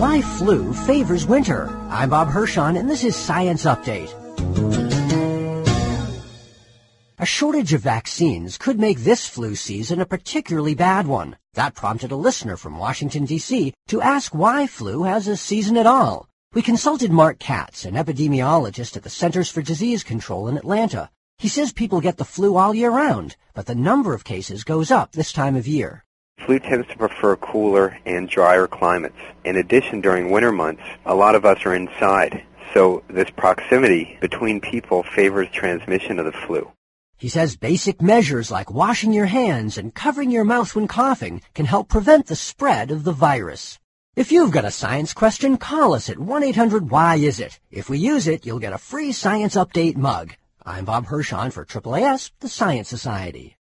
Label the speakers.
Speaker 1: Why flu favors winter. I'm Bob Hirschon, and this is Science Update. A shortage of vaccines could make this flu season a particularly bad one. That prompted a listener from Washington, D.C. to ask why flu has a season at all. We consulted Mark Katz, an epidemiologist at the Centers for Disease Control in Atlanta. He says people get the flu all year round, but the number of cases goes up this time of year.
Speaker 2: Flu tends to prefer cooler and drier climates. In addition, during winter months, a lot of us are inside, so this proximity between people favors transmission of the flu.
Speaker 1: He says basic measures like washing your hands and covering your mouth when coughing can help prevent the spread of the virus. If you've got a science question, call us at 1-800-WHY-IS-IT. If we use it, you'll get a free Science Update mug. I'm Bob Hirschon for AAAS, the Science Society.